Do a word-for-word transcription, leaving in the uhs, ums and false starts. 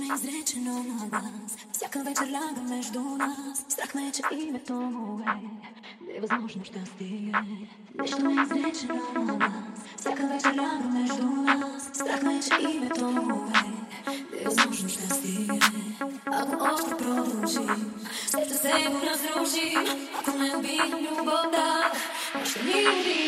неизречено на глас. Всяка вечер ляга между нас. Страх ме, че името му е невъзможно щастие. Нещо неизречено на глас. Всяка вечер ляга между нас. Страх ме, че името му е невъзможно щастие. Ако още продължим, след да се го разрушим, ако не убием любовта, ще ни убием.